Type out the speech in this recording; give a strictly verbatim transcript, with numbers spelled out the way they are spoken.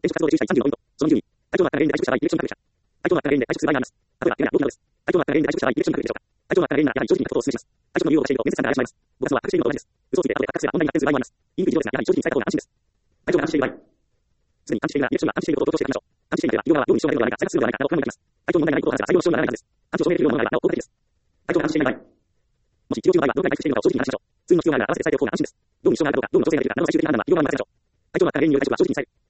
転職活動で注意したいさんじゅうのポイント。そのにじゅうに、体調の悪化が原因で退職した場合、ディレクションになるべきか。体調の悪化が原因で退職する場合があります。例えば、手が動きがです。体調の悪化が原因で退職した場合、ディレクションになるべきでしょうか。体調の悪化が原因なら、やはり正直なことをお勧めします。退職の理由を教えると面接官が怪しまれます。ごがつのは隠しているのと同じです。嘘をついて後で発覚すれば問題に発展する場合もあります。言いにくい事情ですが、やはり正直に伝えた方が安心です。体調が安心している場合。すでに安心しているなら、ディレクションが安心していることを強調していきましょう。安心していないでは、業務に支障が出るのではないか、再発するのではないか、など考えていきます。体調の問題がないことを話せば採用の支障がならないはずです。安心を証明できるようなものがあれば、なお効果的です。体調が安心していない場合。もし治療中の場合は、どのくらい回復しているのかを正直に話しましょう。通院の必要があるなら合わせて伝えておく方が安心です。業務に支障があるかどうかの調整ができるか、何も最終的に判断は企業側に任せましょう。体調の悪化が原因による退職は正直に伝える。